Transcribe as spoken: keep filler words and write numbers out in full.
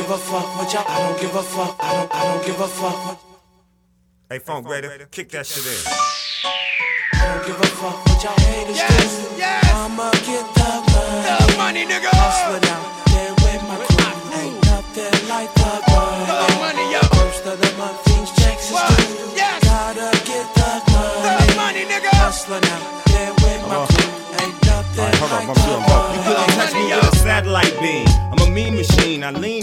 give a fuck what y'all. I don't give a fuck. I don't. I don't give a fuck. What... Hey, Funk Raider, kick that shit in. I don't give a fuck what y'all haters yes, do. Yes. I'ma get the money. The money, nigga. Hustling out there with my crew. Ain't nothing like the money. The money, yo. First of the month, things checks is due. Yes. Gotta get the money. The money, nigga. Hustling out there with my crew. Ain't nothing Right, hold like on, the I'm money. You couldn't touch me with a satellite beam. I'm a mean machine. I lean